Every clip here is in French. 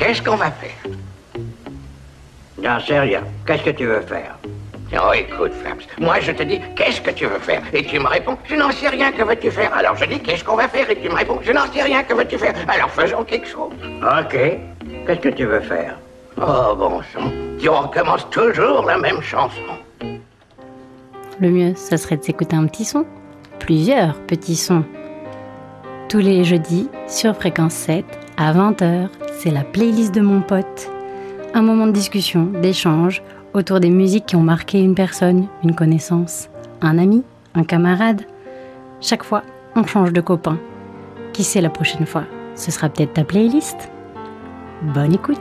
qu'est-ce qu'on va faire? J'en sais rien. Qu'est-ce que tu veux faire? Oh, écoute, Flaps, moi je te dis, qu'est-ce que tu veux faire? Et tu me réponds, je n'en sais rien, que veux-tu faire? Alors je dis, qu'est-ce qu'on va faire? Et tu me réponds, je n'en sais rien, que veux-tu faire? Alors faisons quelque chose. Ok. Qu'est-ce que tu veux faire? Oh, bon sang, tu recommences toujours la même chanson. Le mieux, ça serait de s'écouter un petit son. Plusieurs petits sons. Tous les jeudis, sur Fréquence 7, à 20h, c'est la playlist de mon pote. Un moment de discussion, d'échange, autour des musiques qui ont marqué une personne, une connaissance, un ami, un camarade. Chaque fois, on change de copain. Qui sait la prochaine fois? Ce sera peut-être ta playlist. Bonne écoute!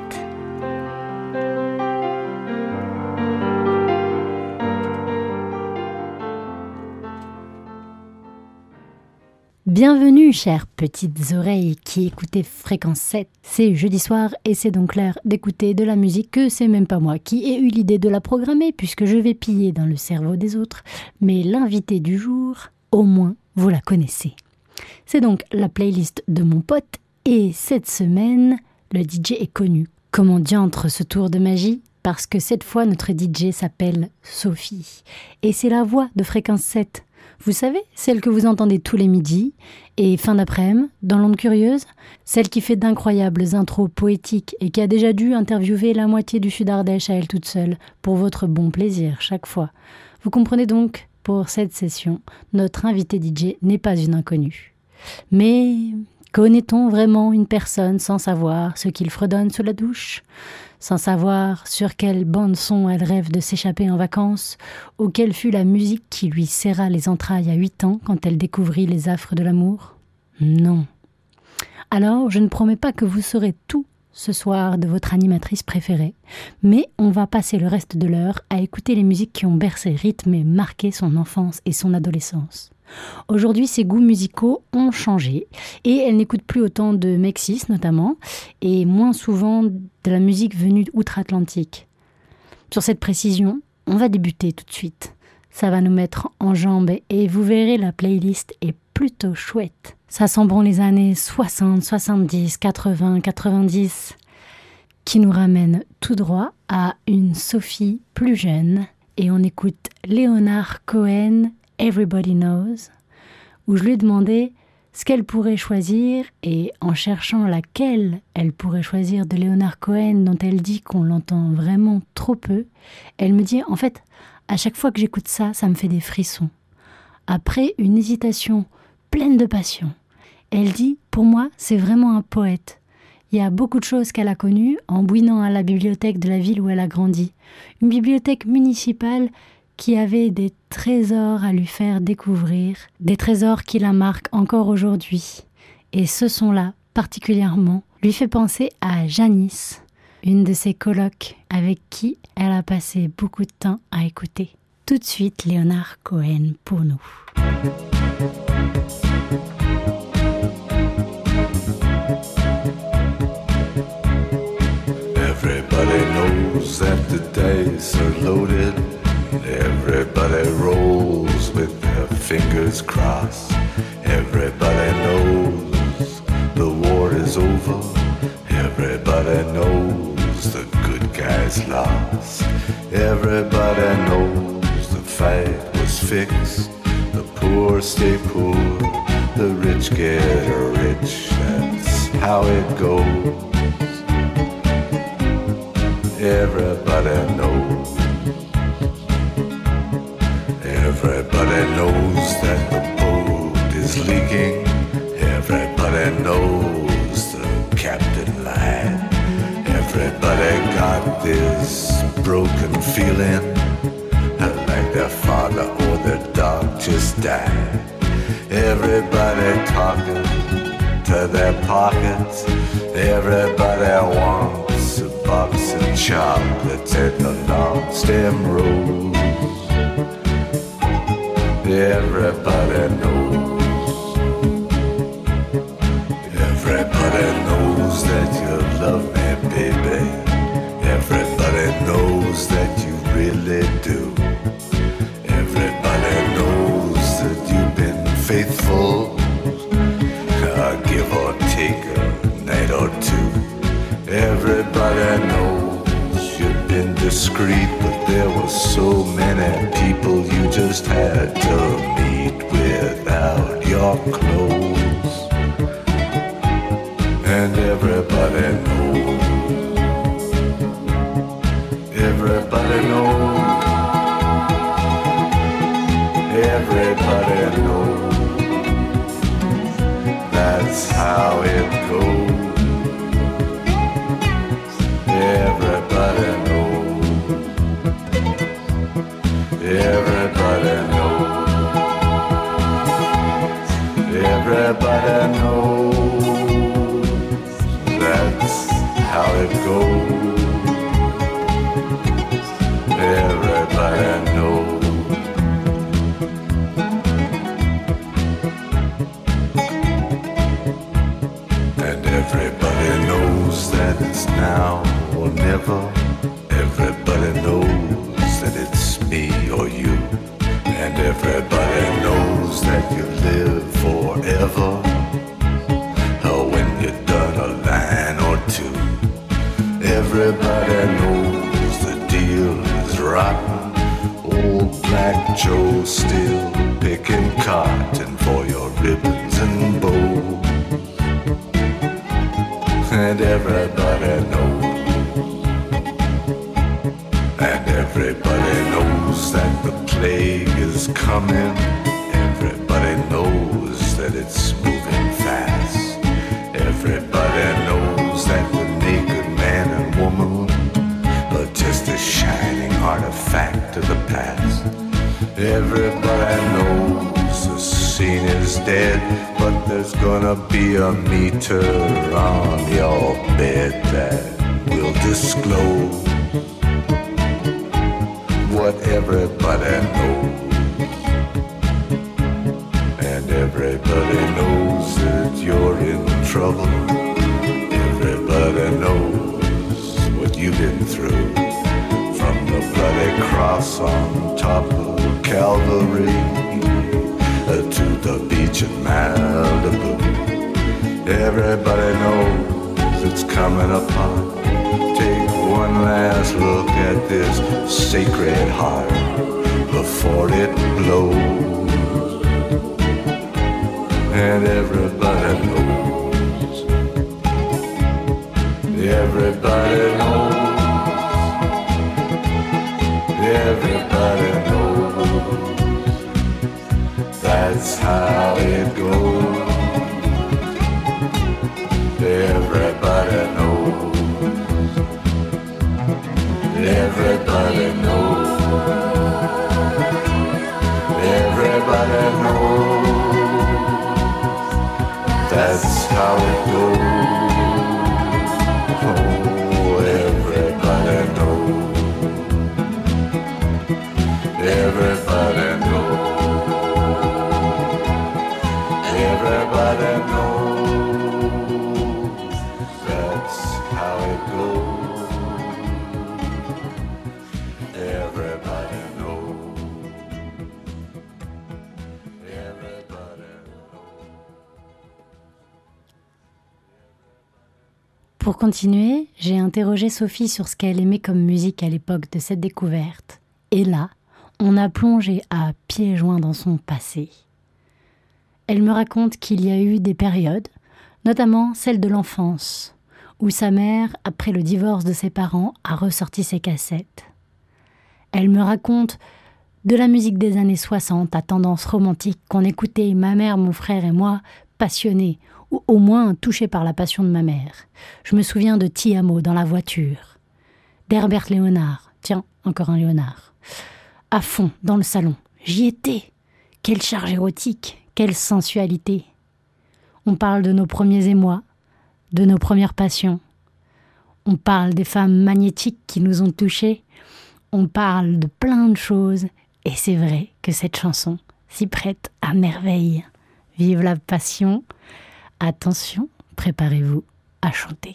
Bienvenue, chères petites oreilles qui écoutez Fréquence 7. C'est jeudi soir et c'est donc l'heure d'écouter de la musique que c'est même pas moi qui ai eu l'idée de la programmer puisque je vais piller dans le cerveau des autres. Mais l'invité du jour, au moins, vous la connaissez. C'est donc la playlist de mon pote et cette semaine, le DJ est connu. Comment diantre ce tour de magie? Parce que cette fois, notre DJ s'appelle Sophie. Et c'est la voix de Fréquence 7. Vous savez, celle que vous entendez tous les midis et fin d'après-midi, dans l'onde curieuse, celle qui fait d'incroyables intros poétiques et qui a déjà dû interviewer la moitié du Sud-Ardèche à elle toute seule, pour votre bon plaisir chaque fois. Vous comprenez donc, pour cette session, notre invité DJ n'est pas une inconnue. Mais connaît-on vraiment une personne sans savoir ce qu'il fredonne sous la douche ? Sans savoir sur quelle bande-son elle rêve de s'échapper en vacances, ou quelle fut la musique qui lui serra les entrailles à 8 ans quand elle découvrit les affres de l'amour? Non. Alors, je ne promets pas que vous saurez tout ce soir de votre animatrice préférée, mais on va passer le reste de l'heure à écouter les musiques qui ont bercé, rythmé, marqué son enfance et son adolescence. Aujourd'hui, ses goûts musicaux ont changé et elle n'écoute plus autant de Mexis notamment et moins souvent de la musique venue d'outre-Atlantique. Sur cette précision, on va débuter tout de suite. Ça va nous mettre en jambes et vous verrez, la playlist est plutôt chouette. Ça sent bon les années 60, 70, 80, 90 qui nous ramène tout droit à une Sophie plus jeune et on écoute Leonard Cohen, Everybody Knows, où je lui ai demandé ce qu'elle pourrait choisir et en cherchant laquelle elle pourrait choisir de Leonard Cohen dont elle dit qu'on l'entend vraiment trop peu, elle me dit en fait à chaque fois que j'écoute ça, ça me fait des frissons. Après une hésitation pleine de passion, elle dit pour moi c'est vraiment un poète. Il y a beaucoup de choses qu'elle a connues en bouinant à la bibliothèque de la ville où elle a grandi. Une bibliothèque municipale qui avait des trésors à lui faire découvrir, des trésors qui la marquent encore aujourd'hui. Et ce son-là, particulièrement, lui fait penser à Janice, une de ses colocs avec qui elle a passé beaucoup de temps à écouter. Tout de suite, Leonard Cohen pour nous. Everybody knows that the dice are loaded. Everybody rolls with their fingers crossed. Everybody knows the war is over. Everybody knows the good guys lost. Everybody knows the fight was fixed. The poor stay poor, the rich get rich. That's how it goes. Everybody knows. Everybody knows that the boat is leaking. Everybody knows the captain lied. Everybody got this broken feeling like their father or their dog just died. Everybody talking to their pockets. Everybody wants a box of chocolates and the long stem rose. Everybody knows. Everybody knows that you love me, baby. Everybody knows that you really do. Everybody knows that you've been faithful, give or take a night or two. Everybody knows you've been discreet, but there were so many people you just had to meet without your clothes. And everybody knows, everybody knows, everybody knows, that's how it goes. Everybody knows, everybody knows, everybody knows, that's how it goes. Everybody knows. And everybody knows that it's now or never. Everybody knows that it's me or you. And everybody knows that you live forever, or when you're done a line or two. Everybody knows the deal is rotten. Old Black Joe still picking cotton for your ribbons and bows. And everybody knows. And everybody knows that the plague is coming. Everybody knows that it's moving fast. Everybody knows that the naked man and woman are just a shining artifact of the past. Everybody knows the scene is dead, but there's gonna be a meter on your bed that will disclose what everybody knows. And everybody knows that you're in trouble. Everybody knows what you've been through, from the bloody cross on top of Calvary to the beach in Malibu. Everybody knows it's coming upon. Take one last look at this sacred heart before it blows. And everybody knows, everybody knows, everybody knows, that's how it goes. Everybody knows, everybody knows, everybody knows, that's how it goes. Oh, everybody knows, everybody knows, everybody knows, that's how it goes. Everybody knows, everybody knows. Pour continuer, j'ai interrogé Sophie sur ce qu'elle aimait comme musique à l'époque de cette découverte. Et là, on a plongé à pieds joints dans son passé. Elle me raconte qu'il y a eu des périodes, notamment celle de l'enfance, où sa mère, après le divorce de ses parents, a ressorti ses cassettes. Elle me raconte de la musique des années 60 à tendance romantique qu'on écoutait, ma mère, mon frère et moi, passionnés, ou au moins touchés par la passion de ma mère. Je me souviens de Ti Amo dans la voiture, d'Herbert Léonard, tiens, encore un Léonard, à fond dans le salon. J'y étais. Quelle charge érotique, quelle sensualité. On parle de nos premiers émois, de nos premières passions. On parle des femmes magnétiques qui nous ont touchés. On parle de plein de choses. Et c'est vrai que cette chanson s'y prête à merveille. Vive la passion. Attention, préparez-vous à chanter.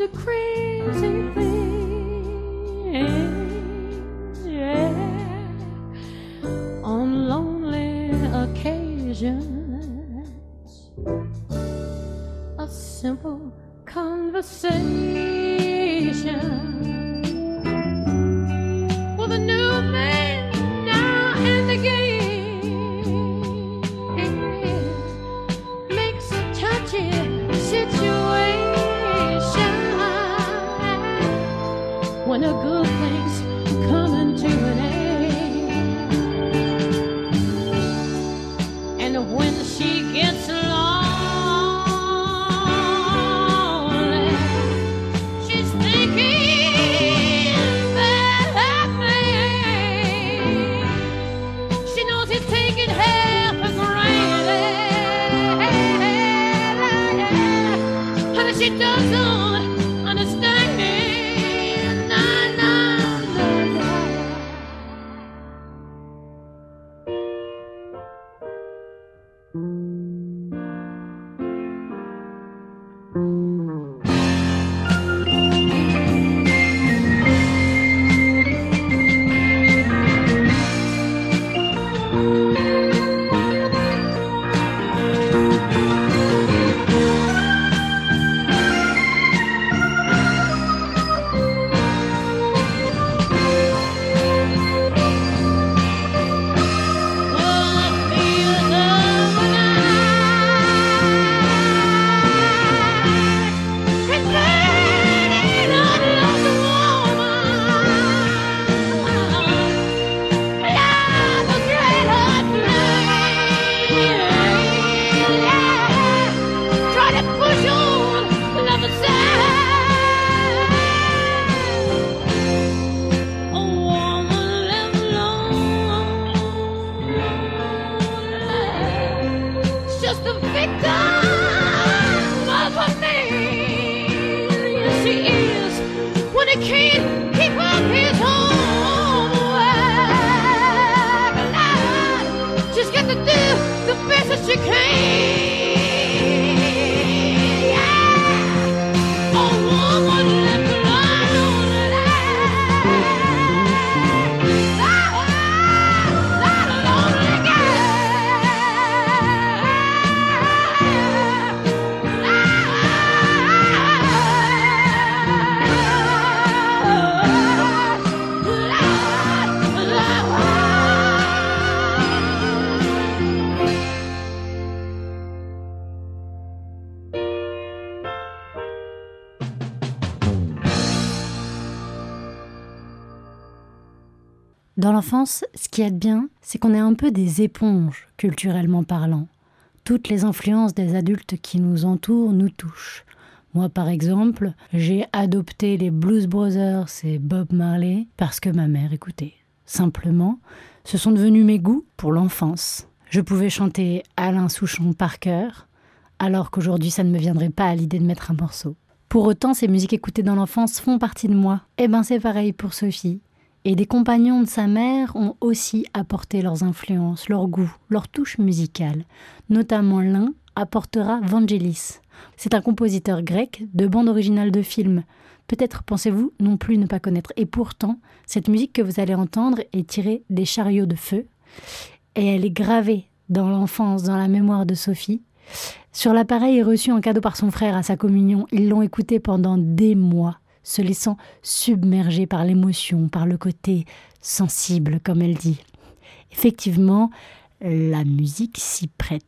do crazy things, yeah, on lonely occasions. A simple conversation with a new man now and again makes a touchy situation when a good thing's coming to an end, and when she gets lonely, she's thinking that she knows he's taking her for granted, and she doesn't understand it. Nah, nah, nah, nah. Dans l'enfance, ce qui est bien, c'est qu'on est un peu des éponges, culturellement parlant. Toutes les influences des adultes qui nous entourent nous touchent. Moi, par exemple, j'ai adopté les Blues Brothers et Bob Marley parce que ma mère écoutait. Simplement, ce sont devenus mes goûts pour l'enfance. Je pouvais chanter Alain Souchon par cœur, alors qu'aujourd'hui, ça ne me viendrait pas à l'idée de mettre un morceau. Pour autant, ces musiques écoutées dans l'enfance font partie de moi. Eh ben, c'est pareil pour Sophie. Et des compagnons de sa mère ont aussi apporté leurs influences, leur goût, leur touche musicale. Notamment l'un apportera Vangelis. C'est un compositeur grec de bande originale de film. Peut-être pensez-vous non plus ne pas connaître. Et pourtant, cette musique que vous allez entendre est tirée des Chariots de feu. Et elle est gravée dans l'enfance, dans la mémoire de Sophie. Sur l'appareil reçu en cadeau par son frère à sa communion, ils l'ont écouté pendant des mois, se laissant submerger par l'émotion, par le côté sensible, comme elle dit. Effectivement, la musique s'y prête.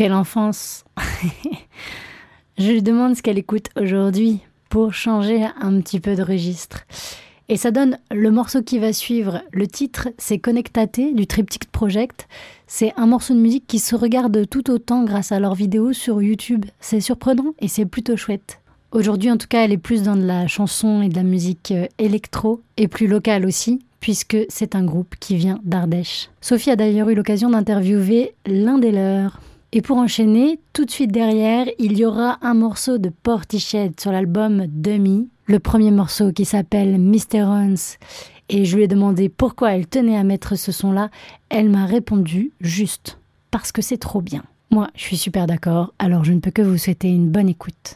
Quelle enfance. Je lui demande ce qu'elle écoute aujourd'hui pour changer un petit peu de registre. Et ça donne le morceau qui va suivre. Le titre, c'est Connectate du Triptych Project. C'est un morceau de musique qui se regarde tout autant grâce à leurs vidéos sur YouTube. C'est surprenant et c'est plutôt chouette. Aujourd'hui, en tout cas, elle est plus dans de la chanson et de la musique électro et plus locale aussi, puisque c'est un groupe qui vient d'Ardèche. Sophie a d'ailleurs eu l'occasion d'interviewer l'un des leurs. Et pour enchaîner, tout de suite derrière, il y aura un morceau de Portishead sur l'album Dummy, le premier morceau qui s'appelle Mr. Hans. Et je lui ai demandé pourquoi elle tenait à mettre ce son-là. Elle m'a répondu juste parce que c'est trop bien. Moi, je suis super d'accord, alors je ne peux que vous souhaiter une bonne écoute.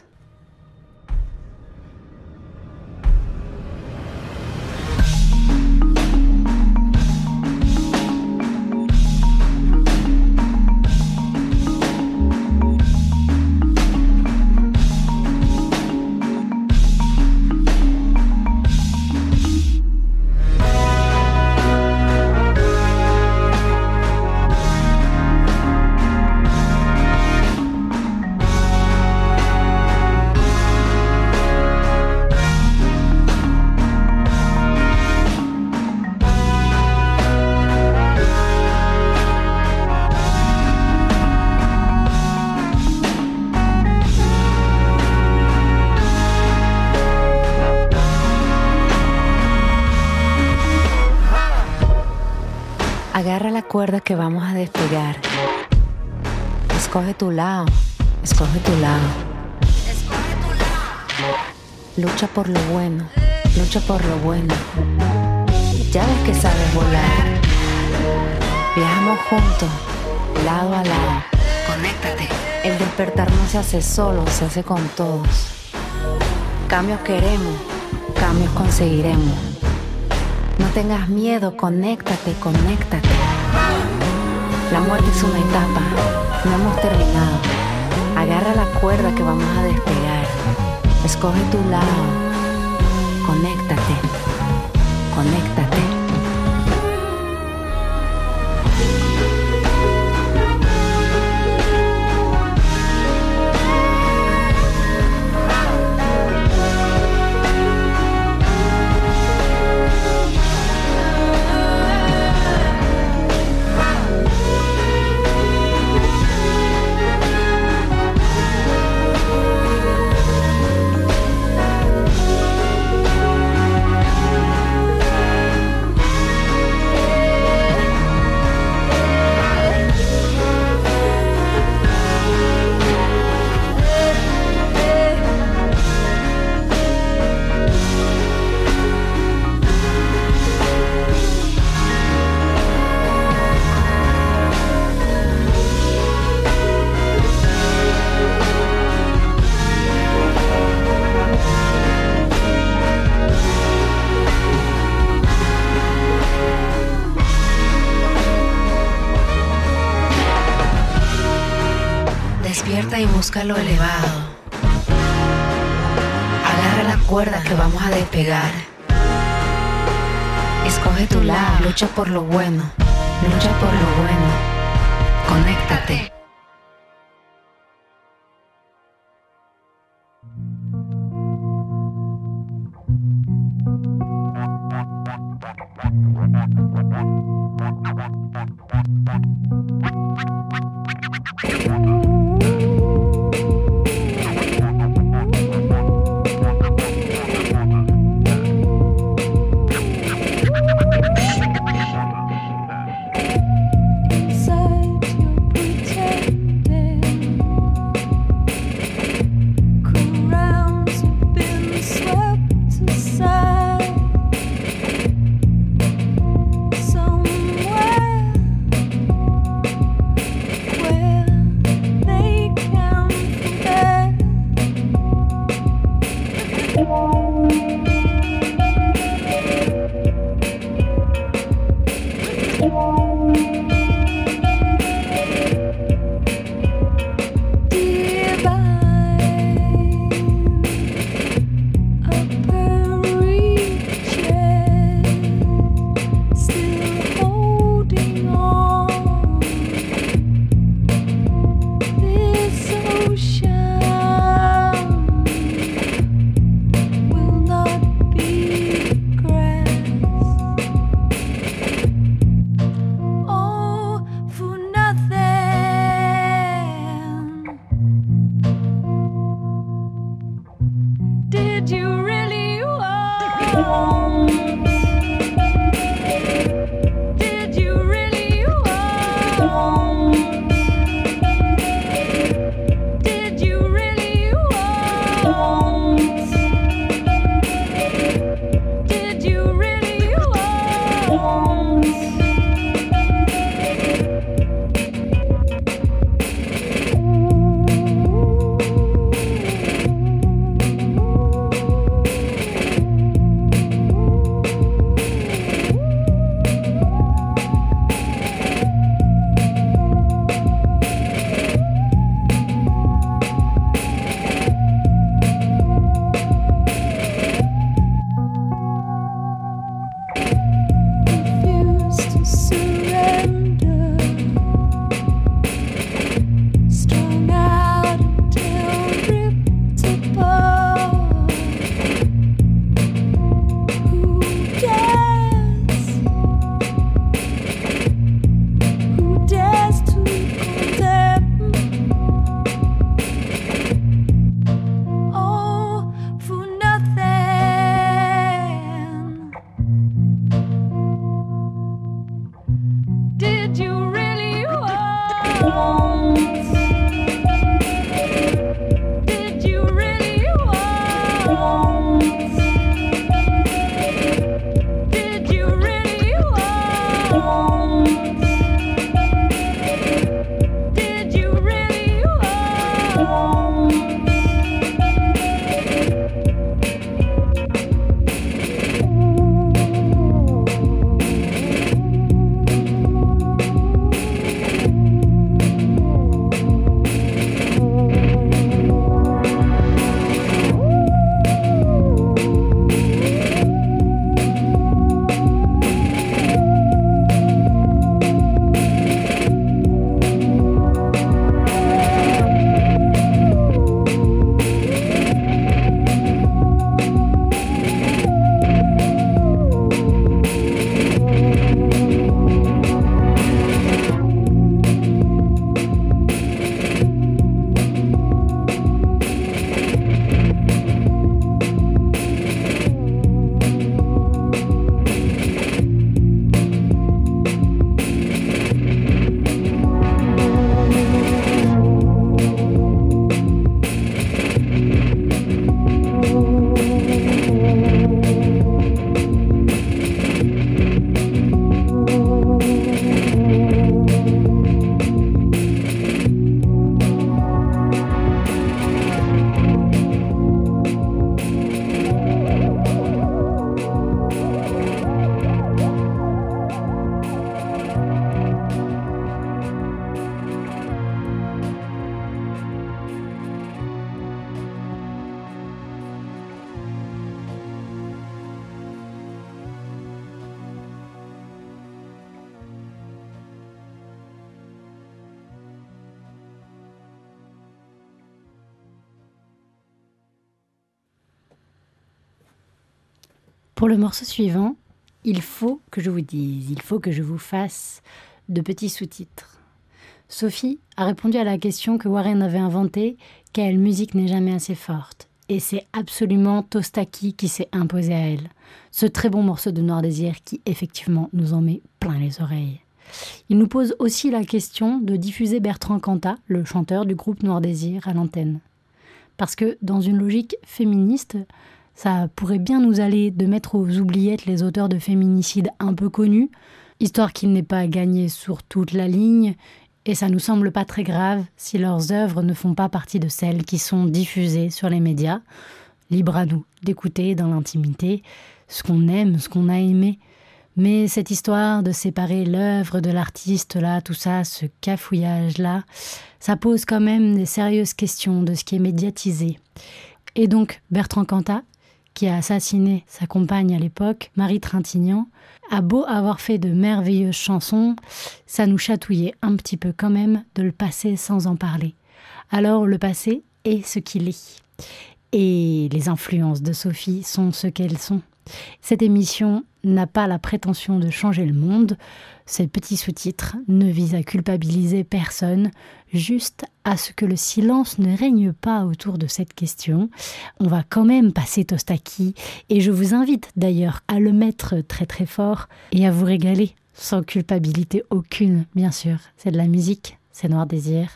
Agarra la cuerda que vamos a despegar. Escoge tu lado, escoge tu lado. Escoge tu lado. Lucha por lo bueno, lucha por lo bueno. Ya ves que sabes volar. Viajamos juntos, lado a lado. Conéctate. El despertar no se hace solo, se hace con todos. Cambios queremos, cambios conseguiremos. No tengas miedo, conéctate, conéctate. La muerte es una etapa, no hemos terminado. Agarra la cuerda que vamos a despegar. Escoge tu lado, conéctate, conéctate. Despierta y busca lo elevado. Agarra la cuerda que vamos a despegar. Escoge tu lado, lucha por lo bueno, lucha por lo bueno. Conéctate. Did you really want? Did you really want? Did you really want? Did you really want? Refuse to surrender. Strung out until ripped apart. Who dares? Who dares to condemn? Oh, for nothing. Did you really want? Did you really want? Did you really want? Did you really want? Pour le morceau suivant, il faut que je vous dise, il faut que je vous fasse de petits sous-titres. Sophie a répondu à la question que Warren avait inventée, quelle musique n'est jamais assez forte. Et c'est absolument Tostaki qui s'est imposé à elle. Ce très bon morceau de Noir Désir qui, effectivement, nous en met plein les oreilles. Il nous pose aussi la question de diffuser Bertrand Cantat, le chanteur du groupe Noir Désir, à l'antenne. Parce que, dans une logique féministe, ça pourrait bien nous aller de mettre aux oubliettes les auteurs de féminicides un peu connus, histoire qu'ils n'aient pas gagné sur toute la ligne, et ça nous semble pas très grave si leurs œuvres ne font pas partie de celles qui sont diffusées sur les médias. Libre à nous d'écouter dans l'intimité ce qu'on aime, ce qu'on a aimé. Mais cette histoire de séparer l'œuvre de l'artiste, là, tout ça, ce cafouillage-là, ça pose quand même des sérieuses questions de ce qui est médiatisé. Et donc, Bertrand Cantat, qui a assassiné sa compagne à l'époque, Marie Trintignant, a beau avoir fait de merveilleuses chansons, ça nous chatouillait un petit peu quand même de le passer sans en parler. Alors le passé est ce qu'il est. Et les influences de Sophie sont ce qu'elles sont. Cette émission n'a pas la prétention de changer le monde. Ces petits sous-titres ne visent à culpabiliser personne, juste à ce que le silence ne règne pas autour de cette question. On va quand même passer Tostaki et je vous invite d'ailleurs à le mettre très très fort et à vous régaler sans culpabilité aucune, bien sûr. C'est de la musique, c'est Noir Désir.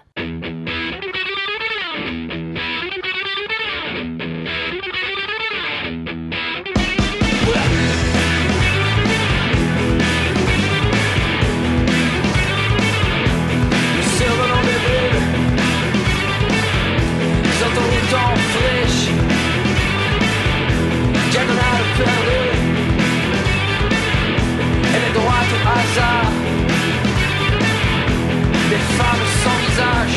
Diagonale perdue, elle est droite au hasard. Des femmes sans visage,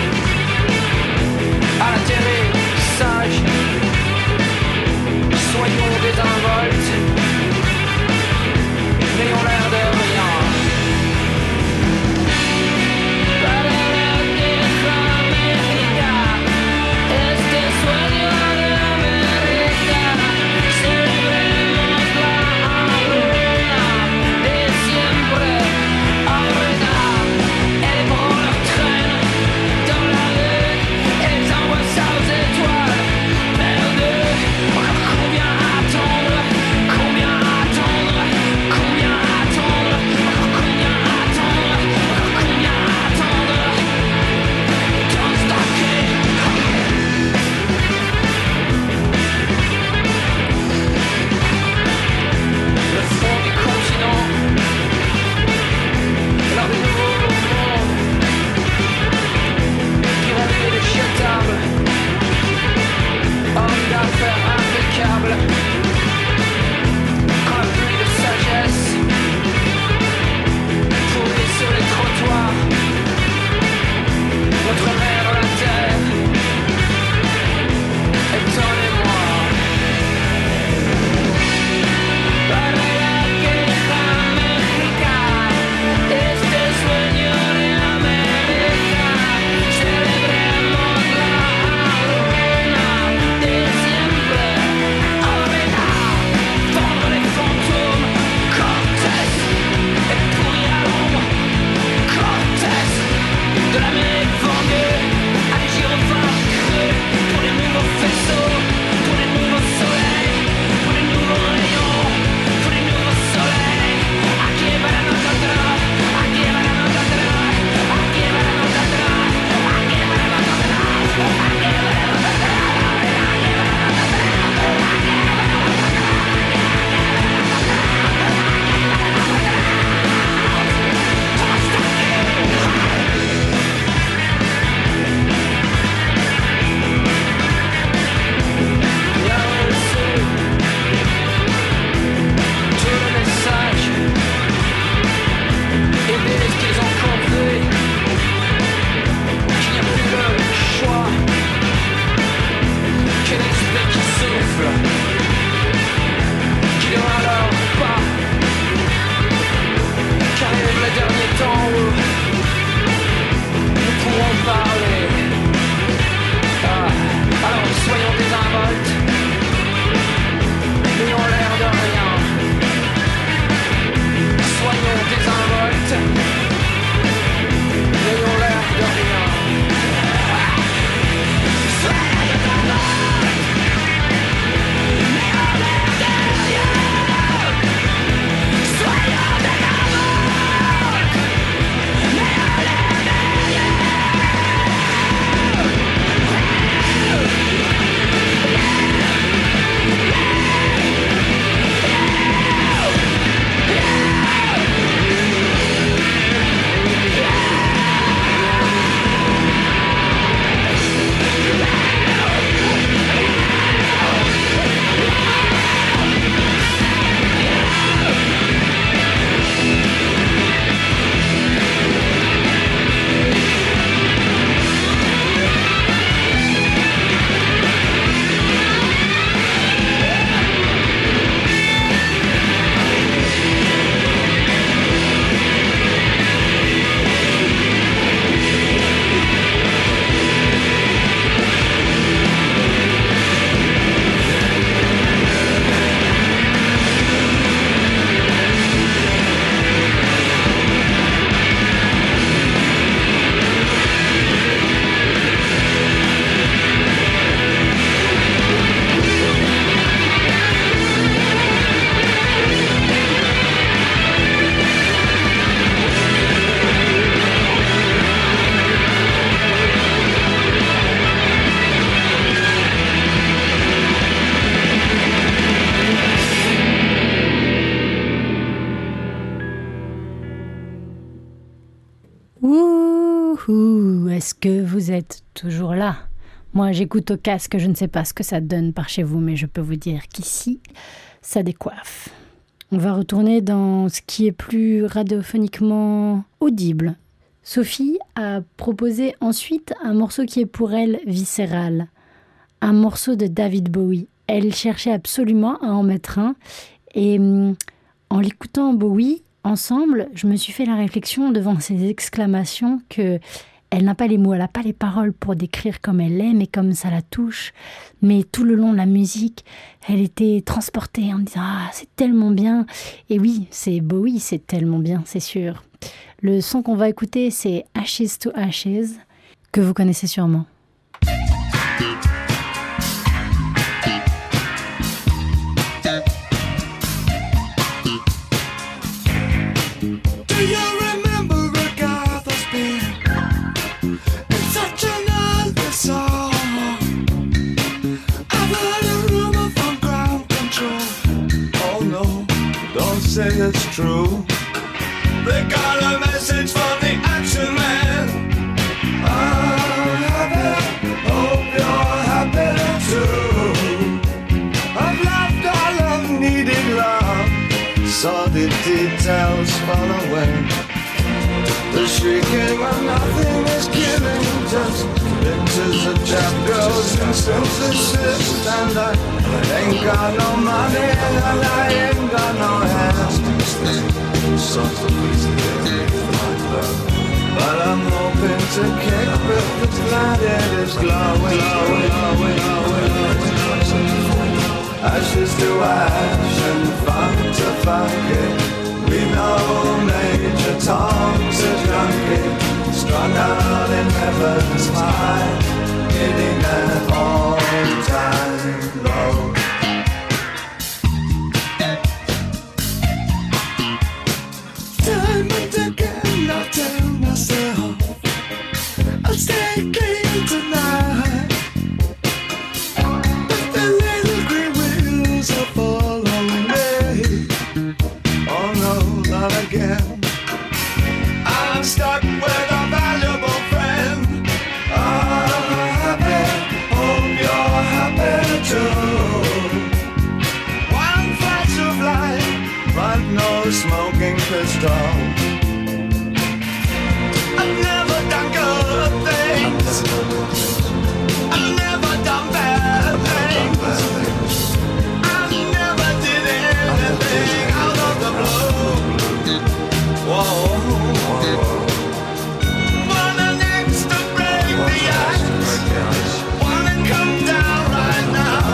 à l'atterrissage. Soyons désinvoltes, n'ayons l'air de rien. Est-ce que vous êtes toujours là? Moi, j'écoute au casque, je ne sais pas ce que ça donne par chez vous, mais je peux vous dire qu'ici, ça décoiffe. On va retourner dans ce qui est plus radiophoniquement audible. Sophie a proposé ensuite un morceau qui est pour elle viscéral, un morceau de David Bowie. Elle cherchait absolument à en mettre un, et en l'écoutant Bowie, ensemble, je me suis fait la réflexion devant ces exclamations que elle n'a pas les mots, elle n'a pas les paroles pour décrire comme elle l'aime et comme ça la touche. Mais tout le long de la musique, elle était transportée en disant « Ah, c'est tellement bien !» Et oui, c'est Bowie, c'est tellement bien, c'est sûr. Le son qu'on va écouter, c'est « Ashes to Ashes », que vous connaissez sûrement. Say it's true. They got a message from the action man. I'm happy, hope you're happy too. I've loved all I've needed love. Saw the details fall away. The shrieking when nothing is killing, just pictures of chapters and synthesis. And I ain't got no money and I ain't got no hands. But I'm hoping to kick with the planet is glowing. Ashes to ash and funk to funky. We know Major Tom's a junkie, strung out in heaven's high, hitting an all-time low. Time and again I tell myself I'll stay clean tonight, but the little green wheels are following me. Oh no, not again. I'm stuck with a valuable friend. I'm happy, hope you're happy too. One flash of light, but no smoking pistol. I've never done good things. I've never done bad things. I never did anything out of the blue. Whoa. Want an axe to break the ice. Wanna come down right now.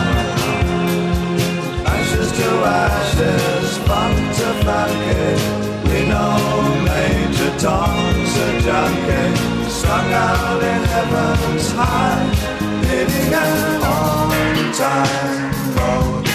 Ashes to ashes, funk to funky. We know Major Tom's a junkie, strung out in heaven's high, hitting an on-time road.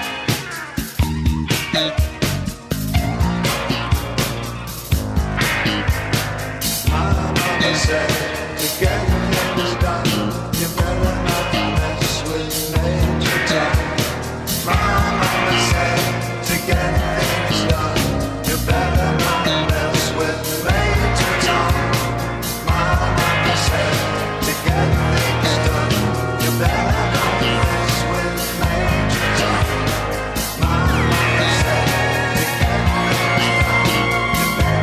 Mama said, to get things done, you better not mess with Major Tom. Mama said, to get things done, you better not mess with Major Tom. Mama said, to get things done, you better not mess with Major Tom. Mama said, to get things done, you better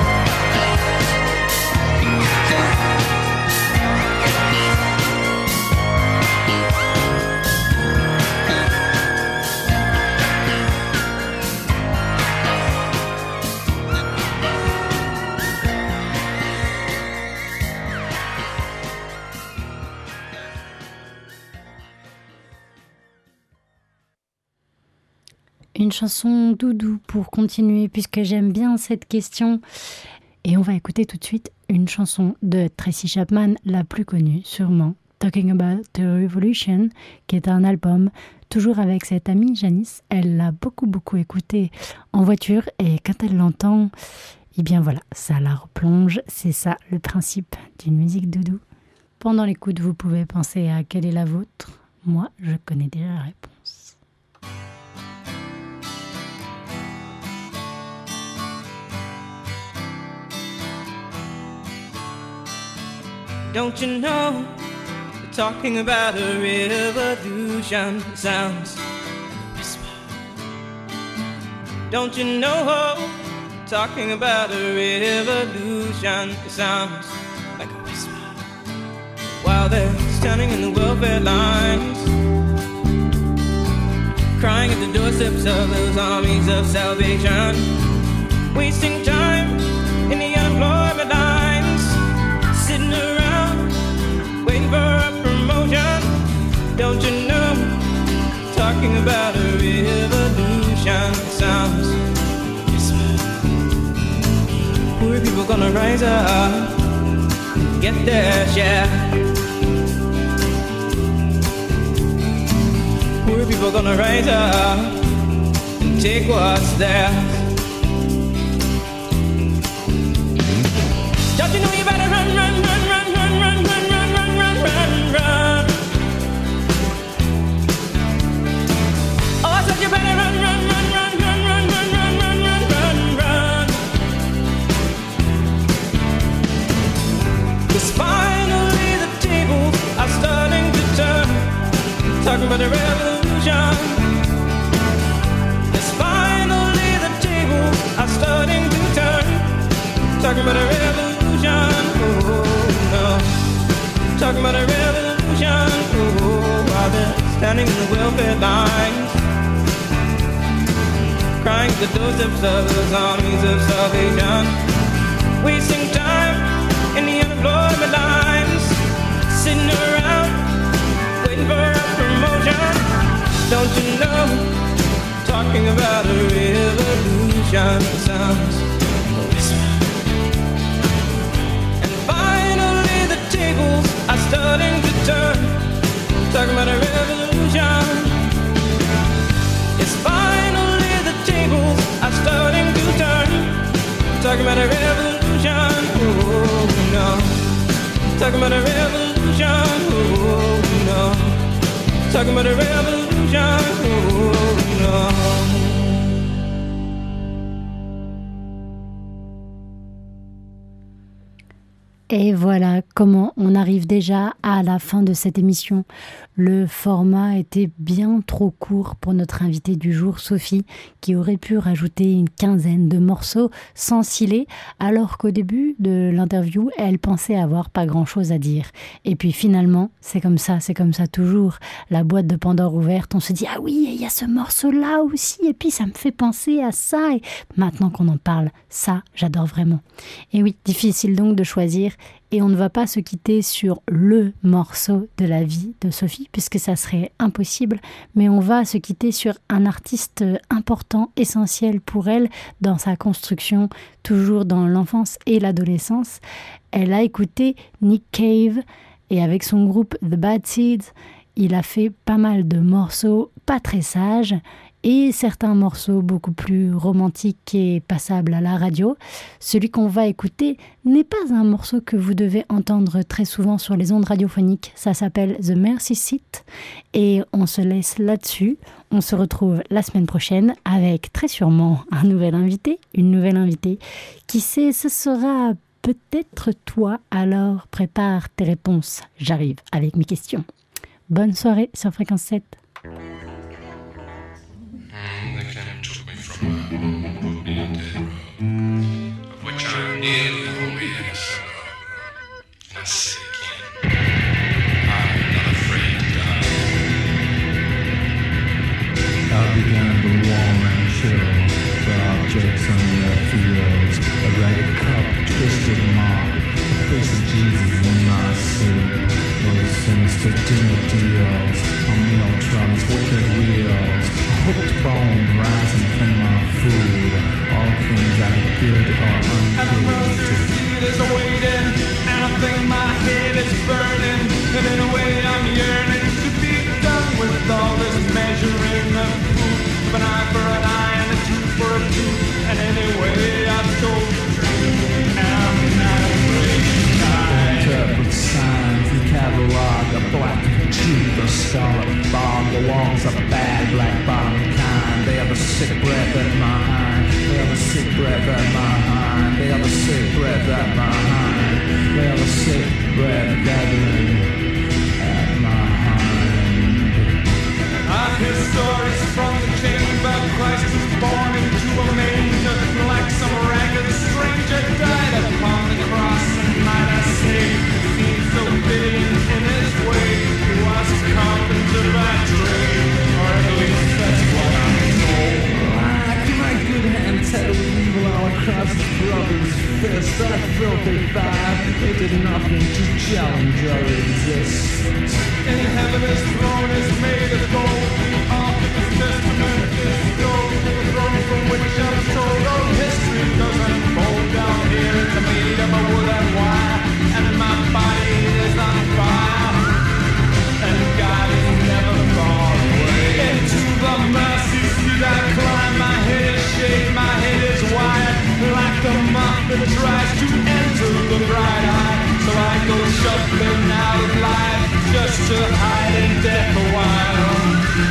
Une chanson doudou pour continuer puisque j'aime bien cette question. Et on va écouter tout de suite une chanson de Tracy Chapman, la plus connue sûrement, Talking About the Revolution, qui est un album toujours avec cette amie Janice. Elle l'a beaucoup écouté en voiture et quand elle l'entend, eh bien voilà, ça la replonge. C'est ça le principe d'une musique doudou. Pendant l'écoute, vous pouvez penser à quelle est la vôtre. Moi, je connais déjà la réponse. Don't you know, they're talking about a revolution. It sounds like a whisper. Don't you know, talking about a revolution. It sounds like a whisper. While they're standing in the welfare lines, crying at the doorsteps of those armies of salvation, wasting time in the unemployment lines, sitting around waiting for a promotion. Don't you know, talking about a revolution. Sounds whisper. Poor people gonna rise up, get their share. Poor people gonna rise up and take what's theirs. Don't you know you better run, run, run, run, run, run, run, run, run, run, run, run. Oh, I said you better run, run, run, run, run, run, run, run, run, run, run, run. 'Cause finally the tables are starting to turn, talking about a revolution. Yes, finally the tables are starting to turn, talking about a revolution. Oh no, talking about a revolution. Oh, while they're standing in the welfare lines, crying at the doorsteps of those armies of salvation, wasting time in the unemployment lines, sitting around waiting for a promotion. Don't you know, talking about a revolution. Sounds a whisper. And finally the tables are starting to turn, talking about a revolution. Yes, finally the tables are starting to turn, talking about a revolution. Oh no, talking about a revolution. Oh no, talking about a revolution. Oh no. Et voilà comment on arrive déjà à la fin de cette émission. Le format était bien trop court pour notre invitée du jour, Sophie, qui aurait pu rajouter une quinzaine de morceaux sans ciller, alors qu'au début de l'interview, elle pensait avoir pas grand-chose à dire. Et puis finalement, c'est comme ça toujours. La boîte de Pandore ouverte, on se dit « Ah oui, il y a ce morceau-là aussi, et puis ça me fait penser à ça. » Et maintenant qu'on en parle, ça, j'adore vraiment. Et oui, difficile donc de choisir. Et on ne va pas se quitter sur le morceau de la vie de Sophie, puisque ça serait impossible, mais on va se quitter sur un artiste important, essentiel pour elle dans sa construction, toujours dans l'enfance et l'adolescence. Elle a écouté Nick Cave, et avec son groupe The Bad Seeds, il a fait pas mal de morceaux pas très sages, et certains morceaux beaucoup plus romantiques et passables à la radio. Celui qu'on va écouter n'est pas un morceau que vous devez entendre très souvent sur les ondes radiophoniques. Ça s'appelle The Mercy Seat et on se laisse là-dessus. On se retrouve la semaine prochaine avec très sûrement un nouvel invité, une nouvelle invitée. Qui sait, ce sera peut-être toi, alors prépare tes réponses. J'arrive avec mes questions. Bonne soirée sur Fréquence 7. They came and took me from my home, put me on dead row, of which I'm nearly wholly innocent. And I say again, I'm not afraid to die. I began to warm and chill, the objects on their fields, a ragged cup, twisted mark, the face of Jesus in my soup, those sinister dinner deals, on meal trucks, wicked wheels, hooked bone rising from my food, all things that are good or ungood. And the mercy seat is waiting, and I think my head is burning, and in a way I'm yearning to be done with all this measuring of food, of an eye for an eye and a tooth for a tooth, and anyway I've told the truth, and I'm not afraid to die. Interpret signs, the catalog, a black truth, a scarlet fog, the walls are bad, black bottom kind, they have a sick breath at my hind, they have a sick breath at my hind, they have a sick breath at my hind, they have a sick breath gathering at my hand. I hear stories from the chamber. Christ was born into a manger, like some ragged stranger died upon the cross. And might I say, seems so fitting in his way. He was a carpenter by trade, or at least that's what I'm told. Like my good hands had a evil all across his brother's fist. That filthy fire, it did nothing to challenge or resist. In heaven his throne is made of gold. The Ark of his Testament is gold. The throne from which I'm told all history does unfold. Down here it's made of a wood and wire, and my body is on fire, and God is never far away. Into the mercy seat I climb. My head is shaved, my head is wide, like the moth that tries to enter the bright eye. So I go shuffling out of life, just to hide in death a while.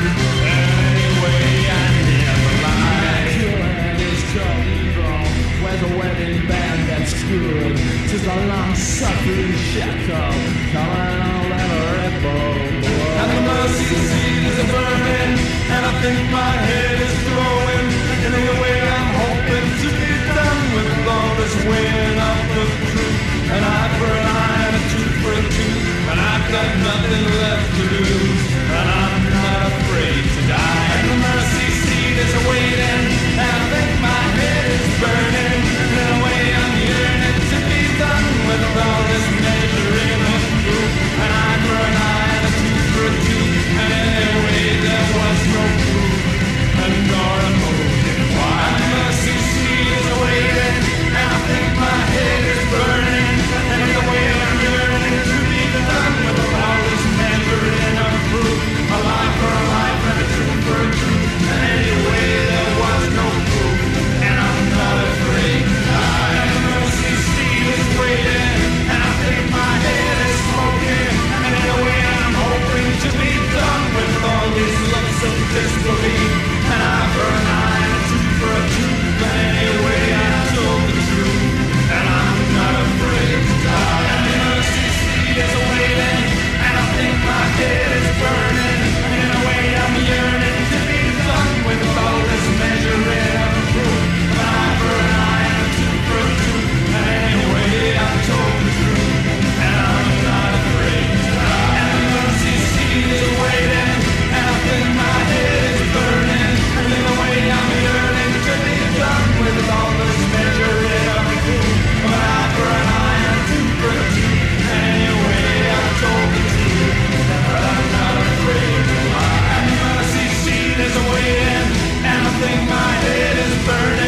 Anyway, I never lie. Your hand is called evil. Where's a wedding band that's good? 'Tis a long-suffering shackle, calling all that rebel blood. And the mercy seat is burning, and I think my head is glowing. Anyway, I'm hoping to be done with all this weighing up of truth. An eye for an eye and a tooth for a tooth, and I've got nothing left to lose, and I'm not afraid to die. And the mercy seat is waiting, and I think my head is burning. In a way I'm yearning to be done with all this measuring of truth. An eye for an eye and a tooth for a tooth, and anyway there was no proof, and nor a motive why. And the mercy seat is waiting, and I think my head is burning. And in a way I'm yearning to be done with all this measuring of proof. A lie for a life and a truth for a truth. And anyway there was no proof, and I'm not afraid to die. And the mercy seat is waiting, and I think my head is smoking. And in a way I'm hoping to be done with all these looks of disbelief. An eye for an eye and a tooth for a tooth. But anyway I told the truth, and I'm not afraid to die. And the mercy seat is waiting, and I think my head is burning. And in a way I'm yearning to be done with all this measuring of proof. An eye for an eye and a tooth for a tooth. And anyway I told the truth, and I'm not afraid to die. And the mercy seat is waiting, and I think my head is burning. And in a way I'm yearning to be done with all this measuring of proof. An eye for an eye and a tooth for a tooth. And anyway I told the truth, but I'm not afraid to lie. And the mercy seat is waiting, and I think my head is burning.